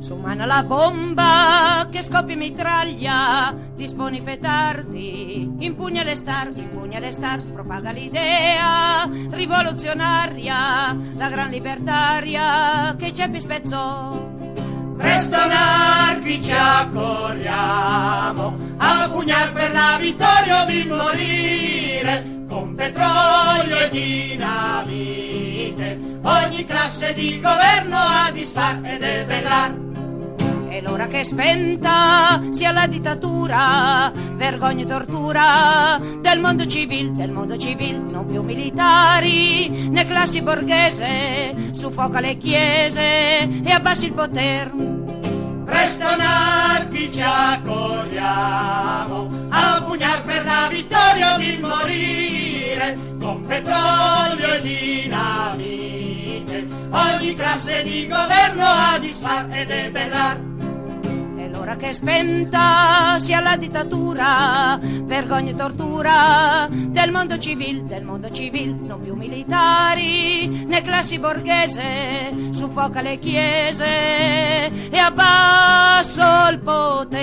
Su mano la bomba che scoppia mitraglia, dispone i petardi, impugna le star, propaga l'idea rivoluzionaria, la gran libertaria che i ceppi spezzò. Presto anarchi ci accorriamo a pugnar per la vittoria o di morire, con petrolio e dinamite ogni classe di governo a disfar e debellar. È l'ora che spenta sia la dittatura, vergogna e tortura del mondo civil, non più militari né classi borghese, suffoca le chiese e abbassi il poter. Presto anarchi ci accorriamo a pugnar per la vittoria o di morire, con petrolio e dinamite ogni classe di governo a disfar e debellar. L'ora che spenta sia la dittatura, vergogna e tortura del mondo civil, non più militari né classi borghese, suffoca le chiese e abbassa il potere.